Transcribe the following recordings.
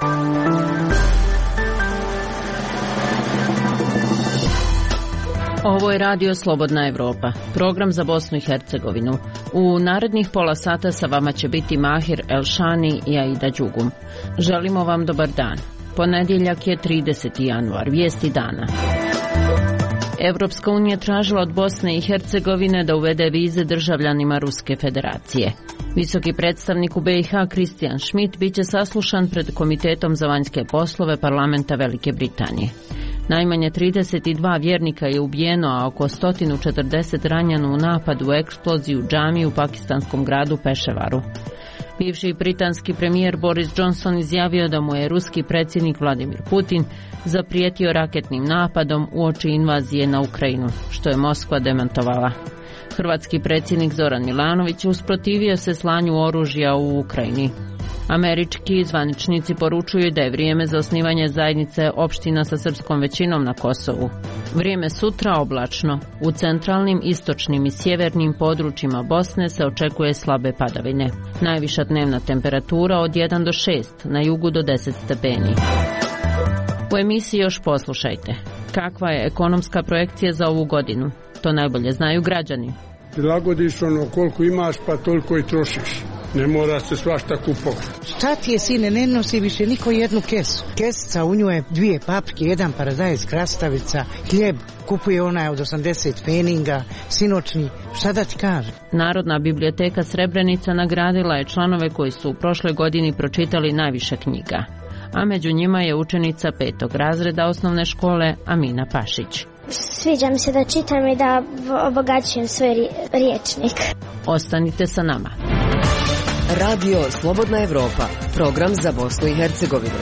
Ovo je Radio Slobodna Evropa, program za Bosnu i Hercegovinu. U narednih pola sata sa vama će biti Mahir Elšani i Aida Đugum. Želimo vam dobar dan. Ponedjeljak je 30. januar, vijesti dana. Evropska unija tražila od Bosne i Hercegovine da uvede vize državljanima Ruske federacije. Visoki predstavnik u BiH Kristijan Schmidt biće saslušan pred Komitetom za vanjske poslove parlamenta Velike Britanije. Najmanje 32 vjernika je ubijeno, a oko 140 ranjeno u napadu u eksploziju džamije u pakistanskom gradu Peševaru. Bivši britanski premijer Boris Johnson izjavio da mu je ruski predsjednik Vladimir Putin zaprijetio raketnim napadom uoči invazije na Ukrajinu, što je Moskva demantovala. Hrvatski predsjednik Zoran Milanović usprotivio se slanju oružja u Ukrajini. Američki zvaničnici poručuju da je vrijeme za osnivanje zajednice opština sa srpskom većinom na Kosovu. Vrijeme sutra oblačno. U centralnim, istočnim i sjevernim područjima Bosne se očekuje slabe padavine. Najviša dnevna temperatura od 1 do 6, na jugu do 10 stepeni. U emisiji još poslušajte. Kakva je ekonomska projekcija za ovu godinu? To najbolje znaju građani. Prilagodiš ono koliko imaš pa toliko i trošiš. Ne mora se svašta kupovati. Šta ti je, sine, ne nosi više niko jednu kesu. Kesica, u nju je 2 paprike, 1 paradajz, krastavica, hljeb, kupuje onaj od 80 pfeninga, sinoćni, šta da ti kaže? Narodna biblioteka Srebrenica nagradila je članove koji su u prošloj godini pročitali najviše knjiga, a među njima je učenica 5. razreda osnovne škole Amina Pašić. Sviđa mi se da čitam i da obogaćujem svoj riječnik. Ostanite sa nama. Radio Slobodna Evropa, program za Bosnu i Hercegovinu.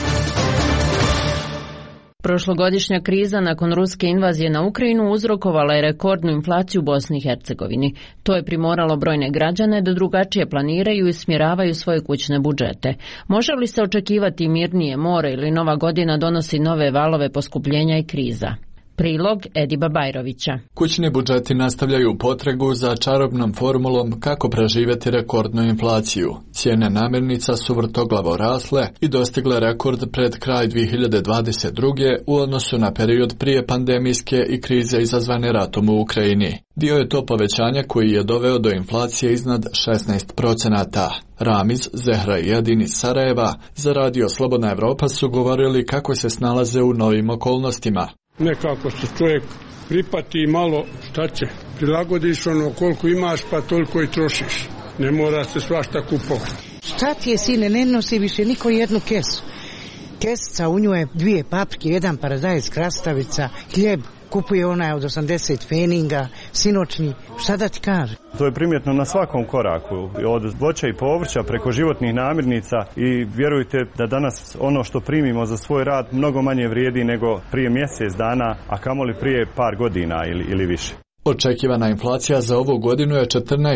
Prošlogodišnja kriza nakon ruske invazije na Ukrajinu uzrokovala je rekordnu inflaciju u Bosni i Hercegovini. To je primoralo brojne građane da drugačije planiraju i smjeravaju svoje kućne budžete. Može li se očekivati mirnije more ili nova godina donosi nove valove poskupljenja i kriza? Prilog Ediba Bajrovića. Kućni budžeti nastavljaju potragu za čarobnom formulom kako preživjeti rekordnu inflaciju. Cijene namirnica su vrtoglavo rasle i dostigle rekord pred kraj 2022. u odnosu na period prije pandemijske i krize izazvane ratom u Ukrajini. Dio je to povećanja koji je doveo do inflacije iznad 16%. Ramiz, Zehra i Edin iz Sarajeva za Radio Slobodna Evropa su govorili kako se snalaze u novim okolnostima. Nekako se čovjek pripati i malo, šta će, prilagodiš ono koliko imaš pa toliko i trošiš. Ne mora se svašta kupovati. Šta ti je, sine, ne nosi više niko jednu kesu. Kesica, u nju je 2 paprike, 1 paradajz, krastavica, hljeb, kupuje onaj od 80 pfeninga, sinoćni, šta da ti kaže? To je primjetno na svakom koraku, od voća i povrća preko životnih namirnica i vjerujte da danas ono što primimo za svoj rad mnogo manje vrijedi nego prije mjesec dana, a kamoli prije par godina ili više. Očekivana inflacija za ovu godinu je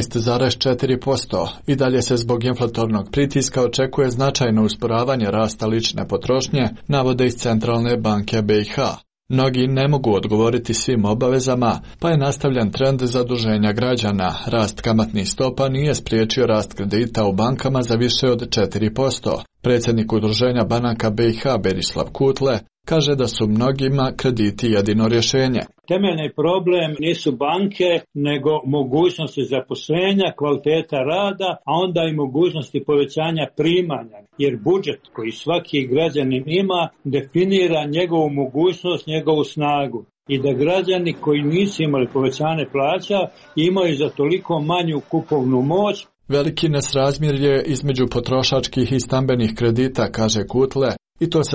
14,4% i dalje se zbog inflatornog pritiska očekuje značajno usporavanje rasta lične potrošnje, navode iz Centralne banke BiH. Mnogi ne mogu odgovoriti svim obavezama, pa je nastavljen trend zaduženja građana. Rast kamatnih stopa nije spriječio rast kredita u bankama za više od 4%. Predsjednik Udruženja banaka BiH Berislav Kutle kaže da su mnogima krediti jedino rješenje. Temeljni problem nisu banke, nego mogućnosti zaposlenja, kvaliteta rada, a onda i mogućnosti povećanja primanja. Jer budžet koji svaki građanin ima definira njegovu mogućnost, njegovu snagu. I da građani koji nisu imali povećanje plaća imaju za toliko manju kupovnu moć. Veliki nesrazmjer je između potrošačkih i stambenih kredita, kaže Kutle, i to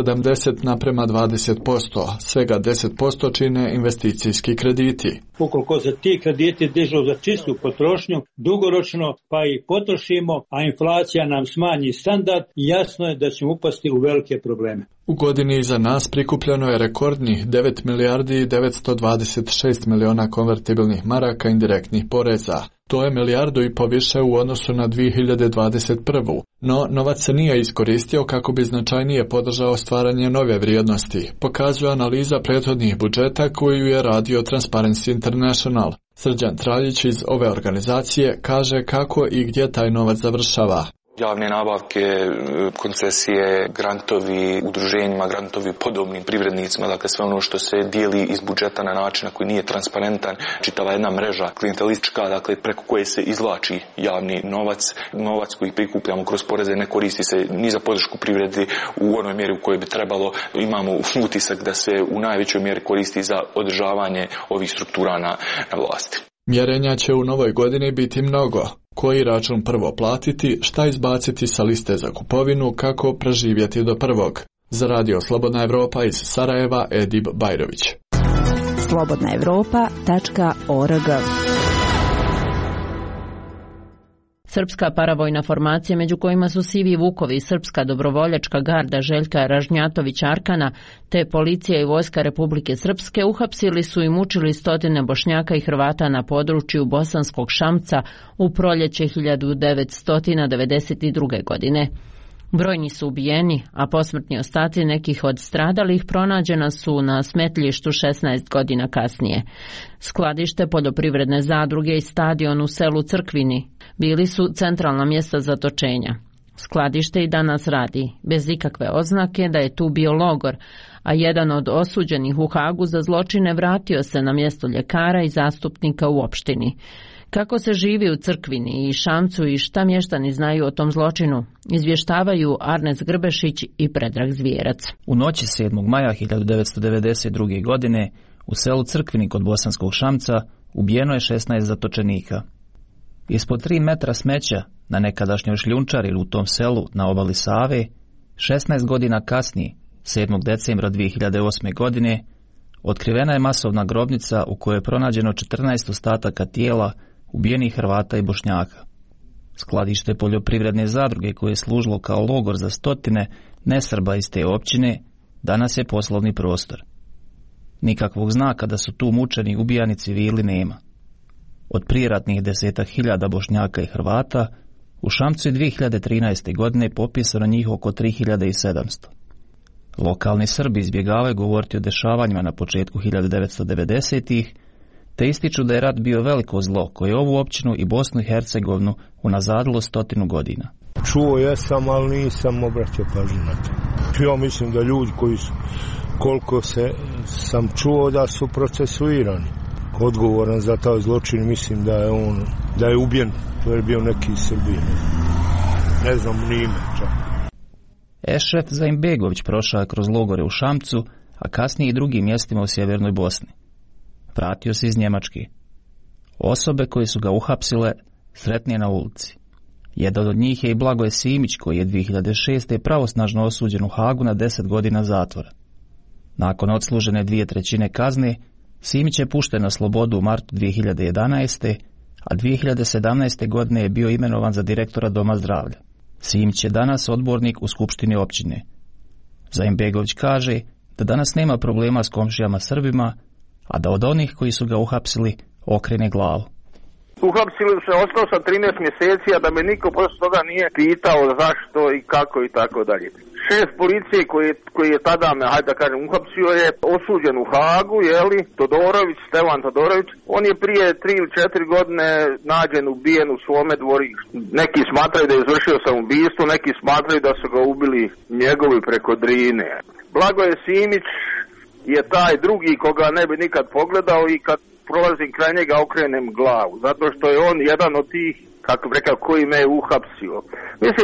70:20%, svega 10% čine investicijski krediti. Ukoliko se ti krediti dižu za čistu potrošnju, dugoročno pa i potrošimo, a inflacija nam smanji standard, jasno je da ćemo upasti u velike probleme. U godini iza nas prikupljeno je rekordnih 9 milijardi i 926 miliona konvertibilnih maraka indirektnih poreza. To je 1,5 milijardu više u odnosu na 2021. No, novac se nije iskoristio kako bi značajnije podržao stvaranje nove vrijednosti, pokazuje analiza prethodnih budžeta koju je radio Transparency International. Srđan Traljić iz ove organizacije kaže kako i gdje taj novac završava. Javne nabavke, koncesije, grantovi udruženjima, grantovi podobnim privrednicima, dakle sve ono što se dijeli iz budžeta na način na koji nije transparentan, čitava jedna mreža klijentelistička, dakle preko koje se izvlači javni novac koji prikupljamo kroz poreze ne koristi se ni za podršku privredi u onoj mjeri u kojoj bi trebalo. Imamo utisak da se u najvećoj mjeri koristi za održavanje ovih struktura na vlasti. Mjerenja će u novoj godini biti mnogo. Koji račun prvo platiti, šta izbaciti sa liste za kupovinu, kako preživjeti do prvog. Za Radio Slobodna Evropa iz Sarajeva, Edib Bajrović. slobodnaevropa.org. Srpska paravojna formacija, među kojima su Sivi Vukovi i Srpska dobrovoljačka garda Željka Ražnjatović Arkana, te policija i vojska Republike Srpske uhapsili su i mučili stotine Bošnjaka i Hrvata na području Bosanskog Šamca u proljeće 1992. godine. Brojni su ubijeni, a posmrtni ostaci nekih od stradalih pronađena su na smetlištu 16 godina kasnije. Skladište, poljoprivredne zadruge i stadion u selu Crkvini bili su centralna mjesta zatočenja. Skladište i danas radi, bez ikakve oznake da je tu bio logor, a jedan od osuđenih u Hagu za zločine vratio se na mjesto ljekara i zastupnika u opštini. Kako se živi u Crkvini i Šamcu i šta mještani znaju o tom zločinu, izvještavaju Arnes Grbešić i Predrag Zvijerac. U noći 7. maja 1992. godine u selu Crkvini kod Bosanskog Šamca ubijeno je 16 zatočenika. Ispod 3 metra smeća na nekadašnjoj šljunčari u tom selu na obali Save, 16 godina kasnije, 7. decembra 2008. godine, otkrivena je masovna grobnica u kojoj je pronađeno 14 ostataka tijela ubijenih Hrvata i Bošnjaka. Skladište poljoprivredne zadruge koje je služilo kao logor za stotine nesrba iz te općine danas je poslovni prostor. Nikakvog znaka da su tu mučeni ubijani civili nema. Od prijeratnih 10.000 Bošnjaka i Hrvata u Šamcu je 2013. godine popisano njih oko 3700. Lokalni Srbi izbjegavaju govoriti o dešavanjima na početku 1990-ih, te ističu da je rat bio veliko zlo koje je ovu općinu i Bosnu i Hercegovinu unazadilo 100 godina. Čuo jesam, ali nisam obraćao pažnju na to. Ja mislim da ljudi koji su, koliko sam čuo da su procesuirani. Odgovoran za taj zločin, mislim da je ubijen, to je bio neki iz Srbije. Ne znam ni ime čak. Ešref Zaimbegović prošao je kroz logore u Šamcu, a kasnije i drugim mjestima u sjevernoj Bosni. Vratio se iz Njemačke. Osobe koje su ga uhapsile sretnije na ulici. Jedan od njih je i Blagoje Simić, koji je 2006. pravosnažno osuđen u Hagu na 10 godina zatvora. Nakon odslužene 2/3 kazne, Simić je pušten na slobodu u martu 2011. a 2017. godine je bio imenovan za direktora Doma zdravlja. Simić je danas odbornik u skupštini općine. Zaimbegović kaže da danas nema problema s komšijama Srbima, a da od onih koji su ga uhapsili okrene glavu. Uhapsili se, ostao sam 13 mjeseci, a da me niko poslije toga nije pitao zašto i kako i tako dalje. Šef policije koji je tada me, hajde da kažem, uhapsio je osuđen u Hagu, Todorović, Stevan Todorović. On je prije 3 ili 4 godine nađen ubijen u svome dvorištu. Neki smatraju da je izvršio samoubistvo, neki smatraju da su ga ubili njegovi preko Drine. Blagoje Simić je taj drugi koga ne bi nikad pogledao i kad prolazim kraj njega okrenem glavu, zato što je on jedan od tih, kako bi rekao, koji me je uhapsio. Mislim,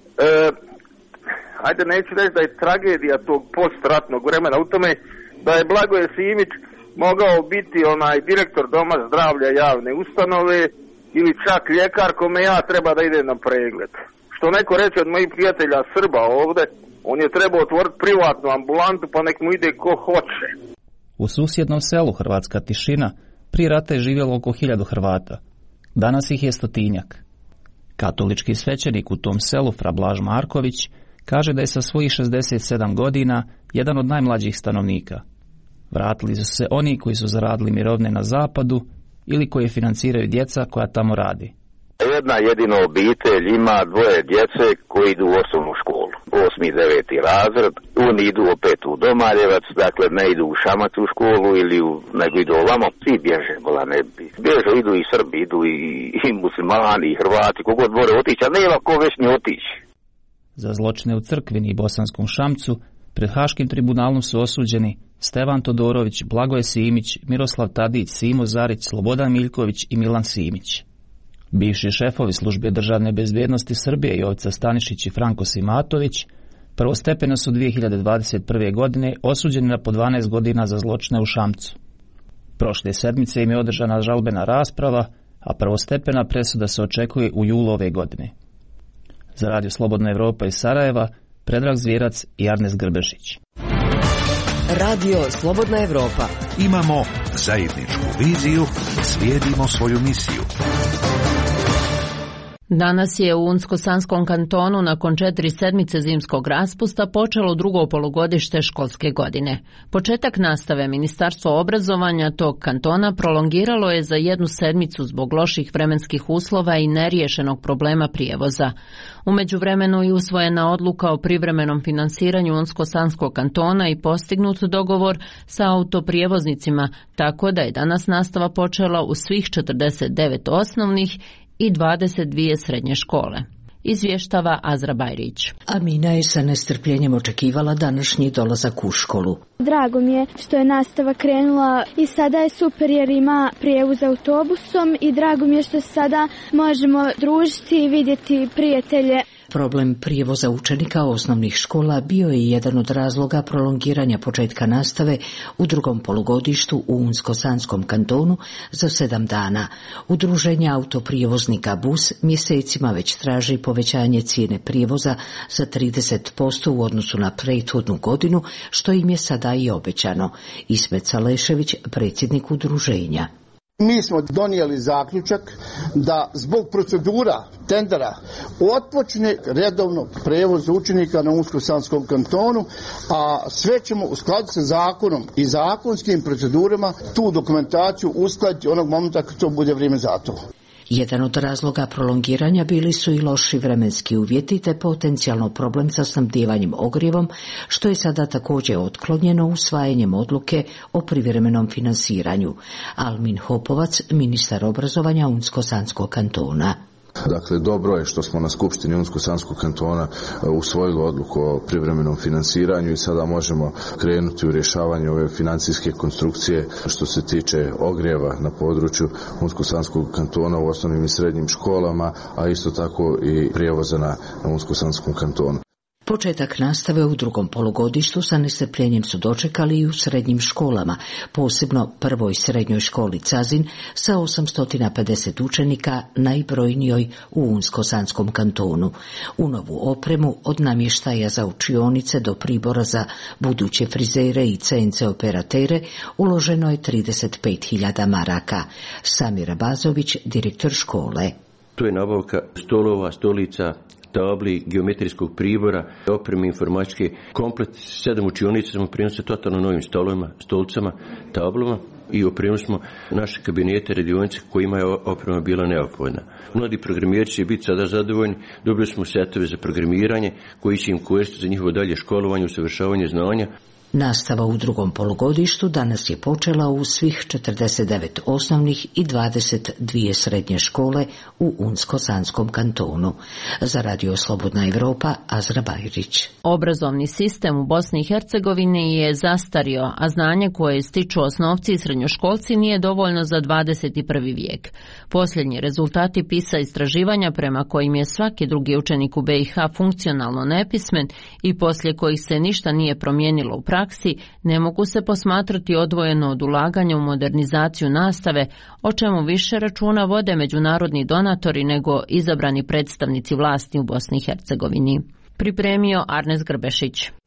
ajde neću reći da je tragedija tog postratnog vremena u tome da je Blagoje Simić mogao biti onaj direktor Doma zdravlja javne ustanove ili čak ljekar kome ja treba da ide na pregled. Što neko reče od mojih prijatelja Srba ovde, on je trebao otvoriti privatnu ambulantu pa nek mu ide ko hoće. U susjednom selu Hrvatska Tišina prije rata je živjelo oko 1000 Hrvata. Danas ih je 100-tinjak. Katolički svećenik u tom selu, fra Blaž Marković, kaže da je sa svojih 67 godina jedan od najmlađih stanovnika. Vratili su se oni koji su zaradili mirovine na zapadu ili koje financiraju djeca koja tamo radi. Jedna jedina obitelj ima dvoje djece koji idu u osnovnu školu, 8. i 9. razred, oni idu opet u Domaljevac, dakle ne idu u Šamac u školu nego idu ovamo, svi bježe, bježe, idu i Srbi, idu i muslimani, i Hrvati, kogod more otići, a nema ko već ni otići. Za zločine u Crkvini i Bosanskom Šamcu pred Haškim tribunalom su osuđeni Stevan Todorović, Blagoje Simić, Miroslav Tadić, Simo Zarić, Slobodan Miljković i Milan Simić. Bivši šefovi Službe državne bezbjednosti Srbije Jovica Stanišić i Franko Simatović prvostepeno su 2021. godine osuđeni na po 12 godina za zločine u Šamcu. Prošle sedmice im je održana žalbena rasprava, a prvostepena presuda se očekuje u julu ove godine. Za Radio Slobodna Evropa iz Sarajeva, Predrag Zvirac i Arnes Grbešić. Radio Slobodna Evropa. Imamo zajedničku viziju, slijedimo svoju misiju. Danas je u Unsko-Sanskom kantonu nakon 4 sedmice zimskog raspusta počelo drugo polugodište školske godine. Početak nastave Ministarstvo obrazovanja tog kantona prolongiralo je za 1 sedmicu zbog loših vremenskih uslova i neriješenog problema prijevoza. U međuvremenu je usvojena odluka o privremenom finansiranju Unsko-Sanskog kantona i postignut dogovor sa autoprijevoznicima, tako da je danas nastava počela u svih 49 osnovnih i 22 srednje škole. Izvještava Azra Bajrić. Amina je sa nestrpljenjem očekivala današnji dolazak u školu. Drago mi je što je nastava krenula i sada je super jer ima prijevoz autobusom i drago mi je što sada možemo družiti i vidjeti prijatelje. Problem prijevoza učenika osnovnih škola bio je jedan od razloga prolongiranja početka nastave u drugom polugodištu u Unsko-Sanskom kantonu za 7 dana. Udruženje autoprijevoznika BUS mjesecima već traži povećanje cijene prijevoza za 30% u odnosu na prethodnu godinu, što im je sada i obećano. Ismet Salešević, predsjednik udruženja. Mi smo donijeli zaključak da zbog procedura tendera otpočne redovno prevoz učenika na Unsko-Sanskom kantonu, a sve ćemo u skladu sa zakonom i zakonskim procedurama tu dokumentaciju uskladiti onog momenta kad to bude vrijeme za to. Jedan od razloga prolongiranja bili su i loši vremenski uvjeti te potencijalno problem sa snabdijevanjem ogrijevom, što je sada također otklonjeno usvajanjem odluke o privremenom finansiranju. Almin Hopovac, ministar obrazovanja Unsko-Sanskog kantona. Dakle, dobro je što smo na Skupštini Unsko-Sanskog kantona usvojili odluku o privremenom finansiranju i sada možemo krenuti u rješavanje ove financijske konstrukcije što se tiče ogrijeva na području Unsko-Sanskog kantona u osnovnim i srednjim školama, a isto tako i prijevoza na Unsko-Sanskom kantonu. Početak nastave u drugom polugodištu sa nestrpljenjem su dočekali i u srednjim školama, posebno prvoj srednjoj školi Cazin sa 850 učenika, najbrojnijoj u Unsko-Sanskom kantonu. U novu opremu od namještaja za učionice do pribora za buduće frizere i CNC operatere uloženo je 35.000 maraka. Samir Bazović, direktor škole. To je nabavka stolova, stolica, tabli, geometrijskog pribora, opreme informatičke, komplet 7 učionica smo prenosili totalno novim stolovima, stolicama, tablama i opremili smo naše kabinete, radionice kojima je oprema bila neophodna. Mladi programeri će biti sada zadovoljni, dobili smo setove za programiranje koji će im koristiti za njihovo dalje školovanje, usavršavanje znanja. Nastava u drugom polugodištu danas je počela u svih 49 osnovnih i 22 srednje škole u Unsko-Sanskom kantonu. Za Radio Slobodna Evropa, Azra Bajrić. Obrazovni sistem u Bosni i Hercegovini je zastario, a znanje koje stiču osnovci i srednjoškolci nije dovoljno za 21. vijek. Posljednji rezultati PISA istraživanja prema kojim je svaki drugi učenik u BiH funkcionalno nepismen i poslije kojih se ništa nije promijenilo u praksi, ne mogu se posmatrati odvojeno od ulaganja u modernizaciju nastave, o čemu više računa vode međunarodni donatori nego izabrani predstavnici vlasti u Bosni i Hercegovini. Pripremio Arnes Grbešić.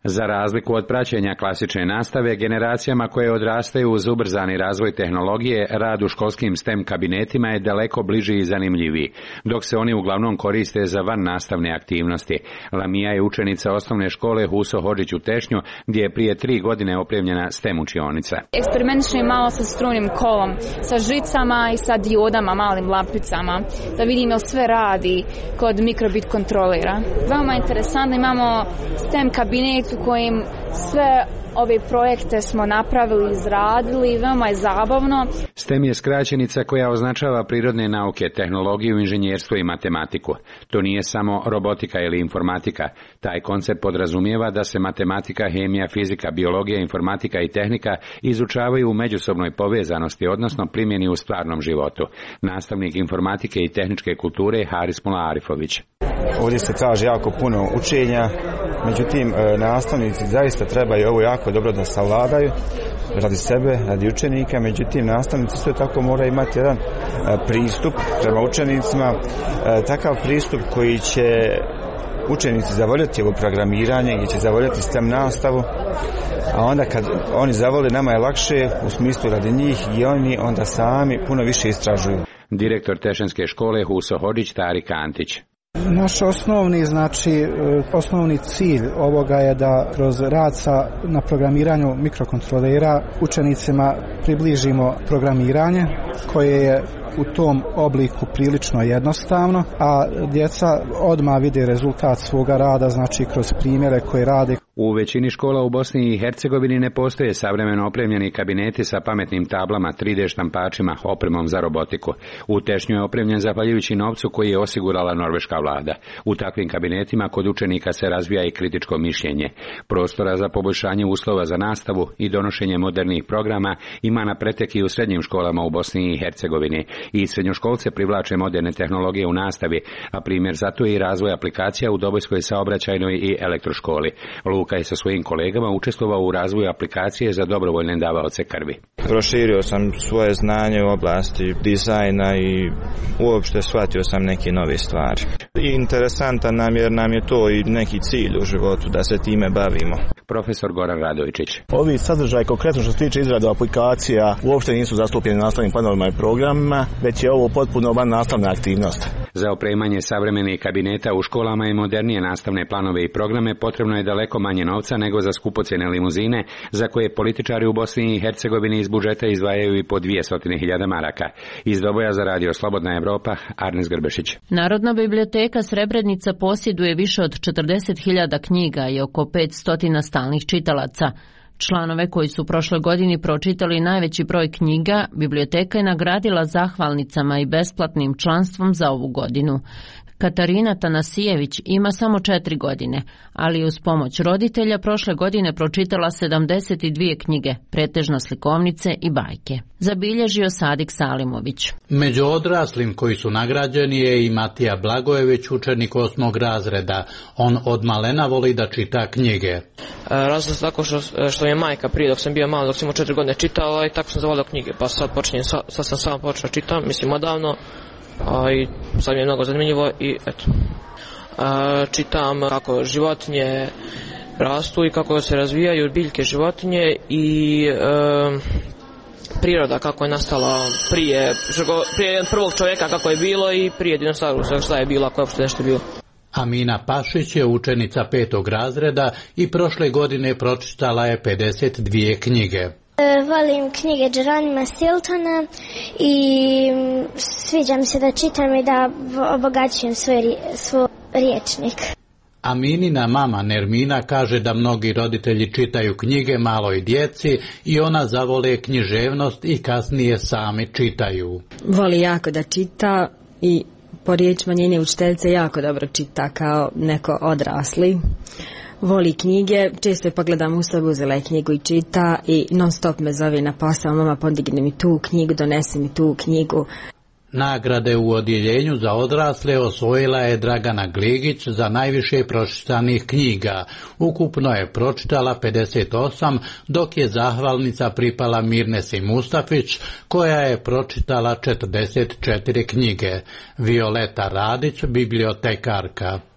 Za razliku od praćenja klasične nastave, generacijama koje odrastaju uz ubrzani razvoj tehnologije, rad u školskim STEM kabinetima je daleko bliži i zanimljiviji, dok se oni uglavnom koriste za van nastavne aktivnosti. Lamija je učenica osnovne škole Huso Hodžić u Tešnju, gdje je prije 3 godine opremljena STEM učionica. Eksperimentišem malo sa strujnim kolom, sa žicama i sa diodama, malim lampicama, da vidim jel sve radi kod mikrobit kontrolera. Veoma interesantno, imamo STEM kabinet u kojim sve ove projekte smo napravili, izradili, veoma je zabavno. STEM je skraćenica koja označava prirodne nauke, tehnologiju, inženjerstvo i matematiku. To nije samo robotika ili informatika. Taj koncept podrazumijeva da se matematika, hemija, fizika, biologija, informatika i tehnika izučavaju u međusobnoj povezanosti, odnosno primjeni u stvarnom životu. Nastavnik informatike i tehničke kulture Haris Mula Arifović. Ovdje se traži jako puno učenja, međutim nastavnici zaista trebaju ovo jako dobro da savladaju radi sebe, radi učenika, međutim nastavnici sve tako moraju imati jedan pristup prema učenicima, takav pristup koji će učenici zavoljeti ovo programiranje, gdje će zavoljeti STEM nastavu, a onda kad oni zavole nama je lakše u smislu radi njih i oni onda sami puno više istražuju. Direktor Tešenske škole Huso Hodžić Tarik Antić. Naš osnovni cilj ovoga je da kroz rad na programiranju mikrokontrolera učenicima približimo programiranje koje je u tom obliku prilično jednostavno, a djeca odmah vide rezultat svoga rada, znači kroz primjere koje rade. U većini škola u Bosni i Hercegovini ne postoje savremeno opremljeni kabineti sa pametnim tablama, 3D štampačima, opremom za robotiku. U Tešnju je opremljen zahvaljujući novcu koji je osigurala norveška vlada. U takvim kabinetima kod učenika se razvija i kritičko mišljenje. Prostora za poboljšanje uslova za nastavu i donošenje modernih programa ima na pretek i u srednjim školama u Bosni i Hercegovini. I srednjoškolce privlače moderne tehnologije u nastavi, a primjer zato je i razvoj aplikacija u Dobojskoj saobraćajnoj i elektroškoli. Luka je sa svojim kolegama učestvovao u razvoju aplikacije za dobrovoljne davaoce krvi. Proširio sam svoje znanje u oblasti dizajna i uopšte shvatio sam neke nove stvari. Interesantan nam je to i neki cilj u životu da se time bavimo. Profesor Goran Radovičić. Ovi sadržaj konkretno što se tiče izrade aplikacija uopšte nisu zastupljeni nastavnim planovima i programima, već je ovo potpuno van nastavna aktivnost. Za opremanje savremenih kabineta u školama i modernije nastavne planove i programe potrebno je daleko manje novca nego za skupocjene limuzine, za koje političari u Bosni i Hercegovini iz budžeta izdvajaju i po 200.000 maraka. Iz Doboja za Radio Slobodna Evropa, Arnes Grbešić. Narodna biblioteka Srebrenica posjeduje više od 40.000 knjiga i oko 500 stalnih čitalaca. Članove koji su prošle godini pročitali najveći broj knjiga, biblioteka je nagradila zahvalnicama i besplatnim članstvom za ovu godinu. Katarina Tanasijević ima samo 4 godine, ali uz pomoć roditelja prošle godine pročitala 72 knjige, pretežno slikovnice i bajke. Zabilježio Sadik Salimović. Među odraslim koji su nagrađeni je i Matija Blagojević, učenik 8. razreda. On od malena voli da čita knjige. Razlog tako što mi je majka prije dok sam bio malo, dok sam imao 4 godine čitala i tako sam zavolio knjige, pa sad sam sam počeo čitam, mislim odavno. I sad mi je mnogo zanimljivo i eto. Čitam kako životinje rastu i kako se razvijaju biljke životinje i priroda kako je nastala prije prvog čovjeka kako je bilo i prije dinosaurusa šta je bilo ako je uopšte nešto bilo. Amina Pašić je učenica 5. razreda i prošle godine pročitala je 52 knjige. Volim knjige Džeronima Stiltona i sviđa mi se da čitam i da obogaćujem svoj riječnik. Aminina mama Nermina kaže da mnogi roditelji čitaju knjige maloj djeci i ona zavole književnost i kasnije sami čitaju. Voli jako da čita i po riječima njene učiteljice jako dobro čita kao neko odrasli. Voli knjige, često je pogledam u sobu, uzela je knjigu i čita i non stop me zove na posao, mama podigne mi tu knjigu, donesi mi tu knjigu. Nagrade u odjeljenju za odrasle osvojila je Dragana Gligić za najviše pročitanih knjiga. Ukupno je pročitala 58, dok je zahvalnica pripala Mirnesi Mustafić, koja je pročitala 44 knjige. Violeta Radić, bibliotekarka.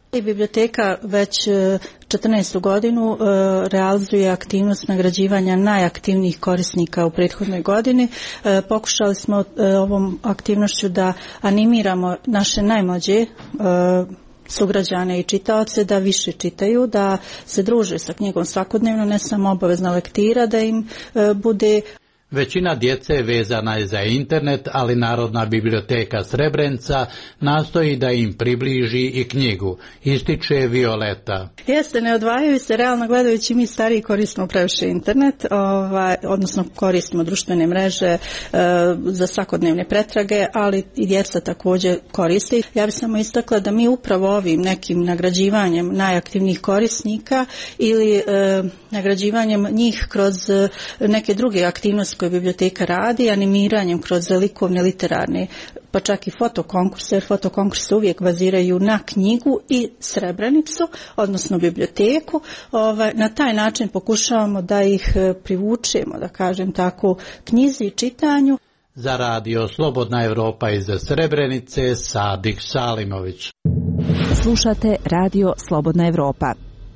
Biblioteka već 14. godinu realizuje aktivnost nagrađivanja najaktivnijih korisnika u prethodnoj godini. Pokušali smo ovom aktivnošću da animiramo naše najmlađe sugrađane i čitaoce da više čitaju, da se druže sa knjigom svakodnevno, ne samo obavezna lektira, da im bude. Većina djece vezana je za internet, ali Narodna biblioteka Srebrenica nastoji da im približi i knjigu, ističe Violeta. Jeste, ne odvajaju se, realno gledajući mi stariji koristimo previše internet, odnosno koristimo društvene mreže za svakodnevne pretrage, ali i djeca također koriste. Ja bih samo istakla da mi upravo ovim nekim nagrađivanjem najaktivnijih korisnika ili nagrađivanjem njih kroz neke druge aktivnosti koje biblioteka radi, animiranjem kroz likovne, literarne, pa čak i fotokonkurse, jer fotokonkurse uvijek baziraju na knjigu i Srebrenicu, odnosno biblioteku. Na taj način pokušavamo da ih privučemo, da kažem tako, knjizi i čitanju. Za radio Slobodna Evropa iz Srebrenice, Sadik Salimović. Slušate radio Slobodna Evropa.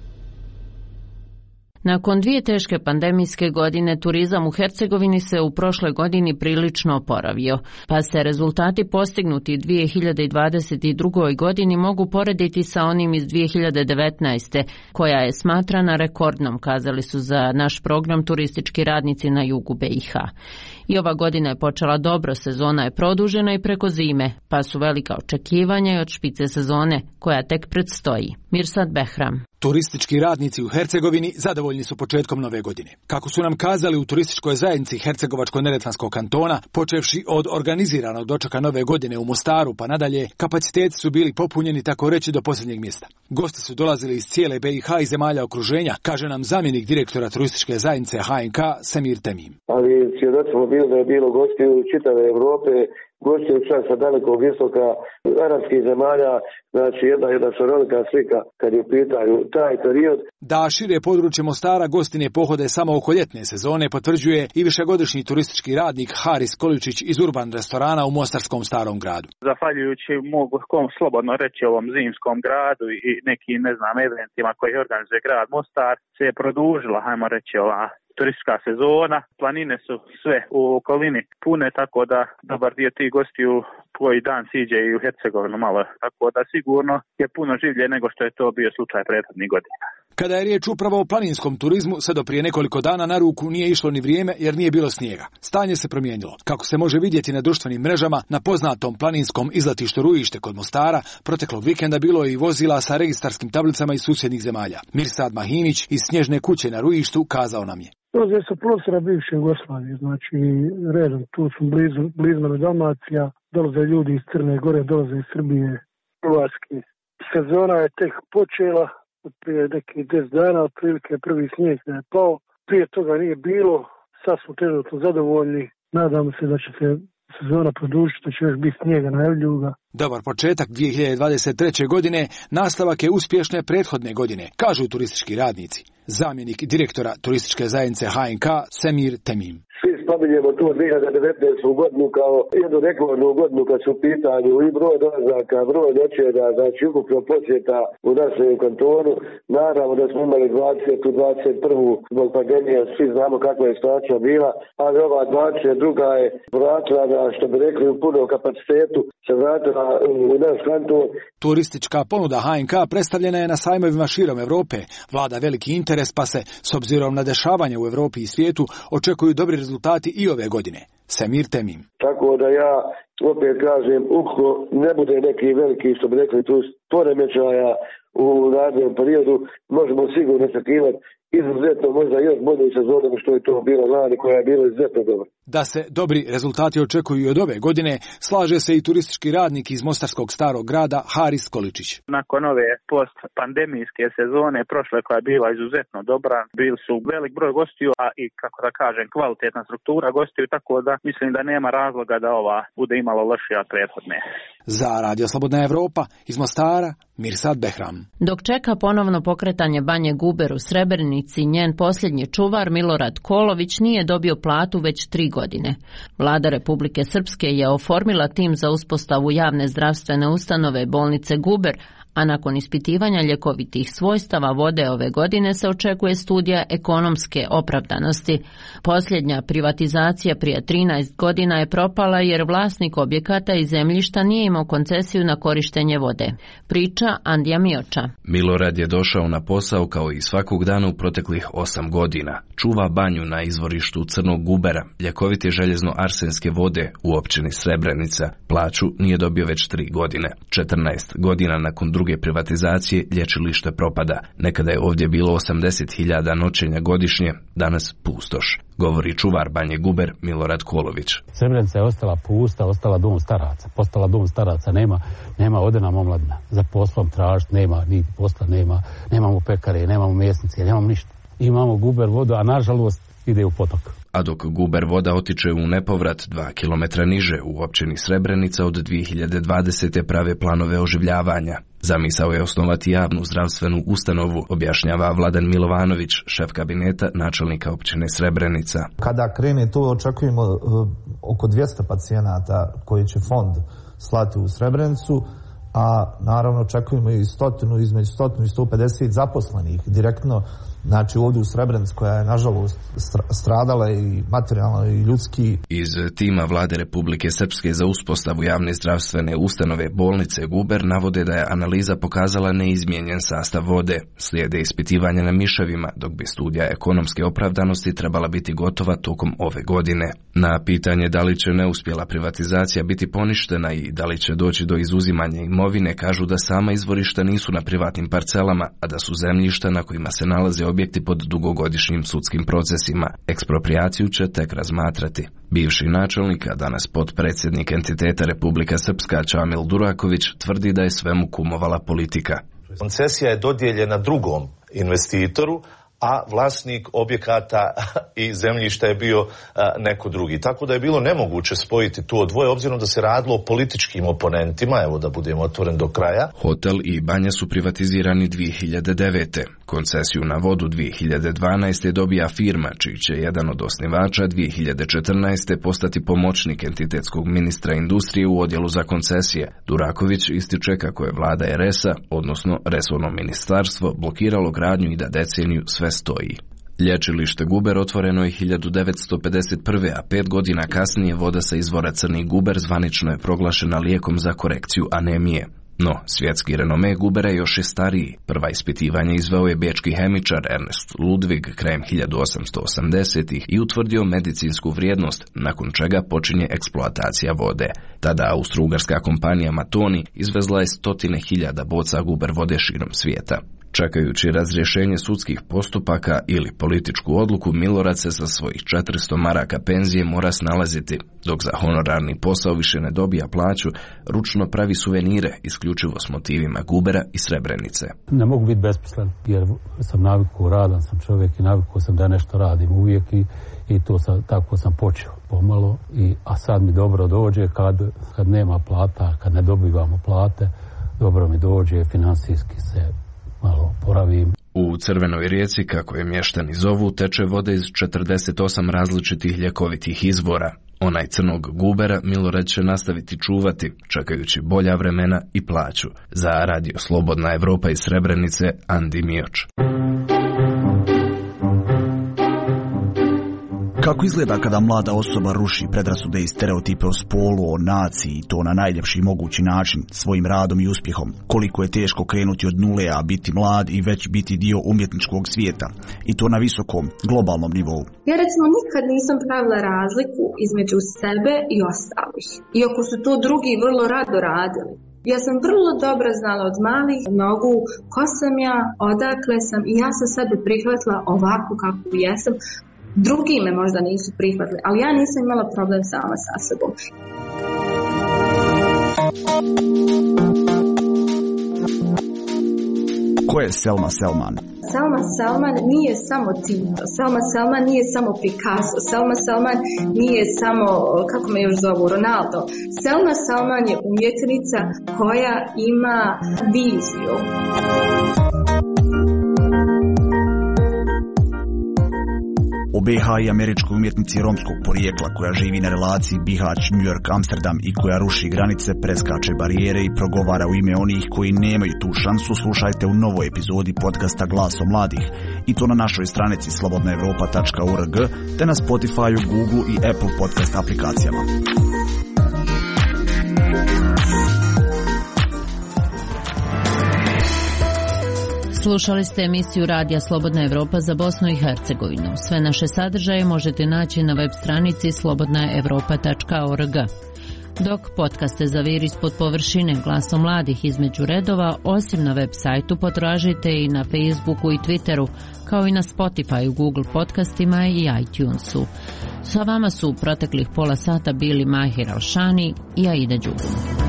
Nakon 2 teške pandemijske godine, turizam u Hercegovini se u prošloj godini prilično oporavio, pa se rezultati postignuti 2022. godini mogu porediti sa onim iz 2019. koja je smatrana rekordnom, kazali su za naš program turistički radnici na jugu BiH. I ova godina je počela dobro, sezona je produžena i preko zime, pa su velika očekivanja i od špice sezone, koja tek predstoji. Mirsad Behram. Turistički radnici u Hercegovini zadovoljni su početkom nove godine. Kako su nam kazali u turističkoj zajednici Hercegovačko-neretvanskog kantona, počevši od organiziranog dočeka nove godine u Mostaru pa nadalje, kapaciteti su bili popunjeni tako reći do posljednjeg mjesta. Gosti su dolazili iz cijele BiH i zemalja okruženja, kaže nam zamjenik direktora turističke zajednice HNK Semir Temim. Ali svjedoci bilo da je bilo gostiju čitave Europe, gostiju čak sa dalekog istoka arapskih zemalja, znači jedna šarolika slika kad je u pitanju taj period. Da šire područje Mostara gostine pohode samo oko ljetne sezone potvrđuje i višegodišnji turistički radnik Haris Količić iz Urban restorana u mostarskom Starom gradu. Zahvaljujući mogu slobodno reći ovom zimskom gradu i nekim eventima koji organizuje grad Mostar se je produžila, hajmo reći, ova turistička sezona. Planine su sve u okolini pune, tako da dobar dio tih gostiju koji dan siđe i u Hercegovinu malo, tako da sigurno je puno življe nego što je to bio slučaj prethodnih godina. Kada je riječ upravo o planinskom turizmu, sve do prije nekoliko dana na ruku nije išlo ni vrijeme jer nije bilo snijega. Stanje se promijenilo. Kako se može vidjeti na društvenim mrežama, na poznatom planinskom izletištu Rujište kod Mostara, proteklog vikenda bilo je i vozila sa registarskim tablicama iz susjednih zemalja. Mirsad Mahimić iz Snježne kuće na Rujištu kazao nam je. Dolaze sa prostora bivše Jugoslavije, znači redom, tu su blizu nam Dalmacija, dolaze ljudi iz Crne Gore, dolaze iz Srbije, Hrvatske. Sezona je tek počela, od prije nekih 10 dana, otprilike prvi snijeg je pao, prije toga nije bilo, sad smo trenutno zadovoljni, nadamo se da će se sezona produžiti, da će još biti snijega, najavljuju ga. Dobar početak 2023. godine, nastavak je uspješne prethodne godine, kažu turistički radnici. Zamjenik direktora turističke zajednice HNK Semir Temim. Svi spominjemo tu 2019. godinu kao jednu rekordnu godinu kad su u pitanju i broj dolazaka, broj noćenja, znači ukupno posjeta u našem kantonu. Naravno da smo imali 20. 21. zbog pandemije, svi znamo kakva je situacija bila, ali ova 22. je vratila na, što bi rekli, u punom kapacitetu, se vratila u naš kanton. Turistička ponuda HNK predstavljena je na sajmovima širom Europe. Vlada veliki interes, pa se, s obzirom na dešavanje u Europi i svijetu, očekuju dobri rezultati i ove godine. Semir Temim. Tako da ja opet kažem, ukoliko ne bude neki veliki, što bi rekli, tu poremećaja u narednom periodu, možemo sigurno očekivati izuzetno možda još bolje sezone nego što je to bilo lani, koja je bila izuzetno dobra. Da se dobri rezultati očekuju i od ove godine, slaže se i turistički radnik iz Mostarskog Starog grada Haris Količić. Nakon ove post-pandemijske sezone, prošle koja je bila izuzetno dobra, bili su velik broj gostiju, a i, kako da kažem, kvalitetna struktura gostiju, tako da mislim da nema razloga da ova bude imalo lošija od prethodne. Za Radio Slobodna Evropa iz Mostara, Mirsad Behram. Dok čeka ponovno pokretanje banje Guber u Srebrenici, njen posljednji čuvar Milorad Kolović nije dobio platu već 3 godine. Vlada Republike Srpske je oformila tim za uspostavu javne zdravstvene ustanove bolnice Guber, a nakon ispitivanja ljekovitih svojstava vode ove godine se očekuje studija ekonomske opravdanosti. Posljednja privatizacija prije 13 godina je propala jer vlasnik objekata i zemljišta nije imao koncesiju na korištenje vode. Priča Andija Mioča. Milorad je došao na posao kao i svakog dana u proteklih 8 godina. Čuva banju na izvorištu Crnog Gubera, ljekovite željezno-arsenske vode u općini Srebrenica. Plaću nije dobio već 3 godine. 14 godina nakon druge privatizacije lječilište propada. Nekada je ovdje bilo 80.000 noćenja godišnje, danas pustoš, govori čuvar banje Guber Milorad Kolović. Srebrenica je ostala pusta, ostala dom staraca. Postala dom staraca, nema odena omladina. Za poslom tražiti nema, ni posla nema, nemamo pekare, nemamo mesnice, nemamo ništa. Imamo Guber vodu, a nažalost ide u potok. A dok Guber voda otiče u nepovrat 2 kilometra niže u općini Srebrenica od 2020. prave planove oživljavanja. Zamisao je osnovati javnu zdravstvenu ustanovu, objašnjava Vladan Milovanović, šef kabineta načelnika općine Srebrenica. Kada krene to, očekujemo oko 200 pacijenata koji će fond slati u Srebrenicu, a naravno očekujemo i između 100 i 150 zaposlenih direktno, znači ovdje u Srebrenici, koja je nažalost stradala i materijalno i ljudski. Iz tima Vlade Republike Srpske za uspostavu javne zdravstvene ustanove bolnice Guber navode da je analiza pokazala neizmijenjen sastav vode. Slijede ispitivanja na miševima, dok bi studija ekonomske opravdanosti trebala biti gotova tokom ove godine. Na pitanje da li će neuspjela privatizacija biti poništena i da li će doći do izuzimanja imovine, kažu da sama izvorišta nisu na privatnim parcelama, a da su zemljišta na kojima se nalaze objekti pod dugogodišnjim sudskim procesima. Ekspropriaciju će tek razmatrati. Bivši načelnik, a danas potpredsjednik entiteta Republika Srpska Čamil Duraković tvrdi da je svemu kumovala politika. Koncesija je dodijeljena drugom investitoru, a vlasnik objekata i zemljišta je bio neko drugi. Tako da je bilo nemoguće spojiti to dvoje, obzirom da se radilo o političkim oponentima, evo da budemo otvoren do kraja. Hotel i banja su privatizirani 2009. Koncesiju na vodu 2012. dobija firma, čiji će jedan od osnivača 2014. postati pomoćnik entitetskog ministra industrije u odjelu za koncesije. Duraković ističe kako je vlada RS-a, odnosno resorno ministarstvo, blokiralo gradnju i da deceniju sve stoji. Lječilište Guber otvoreno je 1951. a 5 godina kasnije voda sa izvora Crni Guber zvanično je proglašena lijekom za korekciju anemije. No, svjetski renome Gubera još je stariji. Prva ispitivanja izveo je bečki hemičar Ernest Ludwig krajem 1880-ih i utvrdio medicinsku vrijednost, nakon čega počinje eksploatacija vode. Tada austro-ugarska kompanija Matoni izvezla je 100.000 boca Guber vode širom svijeta. Čekajući razrješenje sudskih postupaka ili političku odluku, Milorad se sa svojih 400 maraka penzije mora snalaziti, dok za honorarni posao više ne dobija plaću, ručno pravi suvenire isključivo s motivima Gubera i Srebrenice. Ne mogu biti besposlen jer sam navikao, radan sam čovjek i navikao sam da nešto radim uvijek i to tako sam počeo pomalo, a sad mi dobro dođe kad nema plata, kad ne dobivamo plate, dobro mi dođe, financijski se malo poravim. U Crvenoj rijeci, kako je mještani zovu, teče voda iz 48 različitih ljekovitih izvora. Onaj Crnog Gubera Milorad će nastaviti čuvati, čekajući bolja vremena i plaću. Za Radio Slobodna Evropa iz Srebrenice, Andi Mioč. Kako izgleda kada mlada osoba ruši predrasude i stereotipe o spolu, o naciji, i to na najljepši mogući način, svojim radom i uspjehom? Koliko je teško krenuti od nule, a biti mlad i već biti dio umjetničkog svijeta, i to na visokom, globalnom nivou? Ja recimo nikad nisam pravila razliku između sebe i ostalih, iako su to drugi vrlo rado radili. Ja sam vrlo dobro znala od malih nogu ko sam ja, odakle sam, i ja sam sebe prihvatila ovako kako jesam. Drugi me možda nisu prihvatili, ali ja nisam imala problem sama sa sobom. Ko je Selma Selman? Selma Selman nije samo Tito, Selma Selman nije samo Picasso, Selma Selman nije samo, kako me još zovu, Ronaldo. Selma Selman je umjetnica koja ima viziju. BiH i američkoj umjetnici romskog porijekla koja živi na relaciji Bihać, New York, Amsterdam i koja ruši granice, preskače barijere i progovara u ime onih koji nemaju tu šansu, slušajte u novoj epizodi podcasta Glaso mladih, i to na našoj stranici slobodnaevropa.org te na Spotify, Google i Apple podcast aplikacijama. Slušali ste emisiju Radija Slobodna Evropa za Bosnu i Hercegovinu. Sve naše sadržaje možete naći na web stranici slobodnaevropa.org. Dok podcaste Zavir ispod površine, Glasom mladih između redova, osim na web sajtu potražite i na Facebooku i Twitteru, kao i na Spotify, Google podcastima i iTunesu. Sa vama su u proteklih pola sata bili Mahir Alšani i Aida Đugum.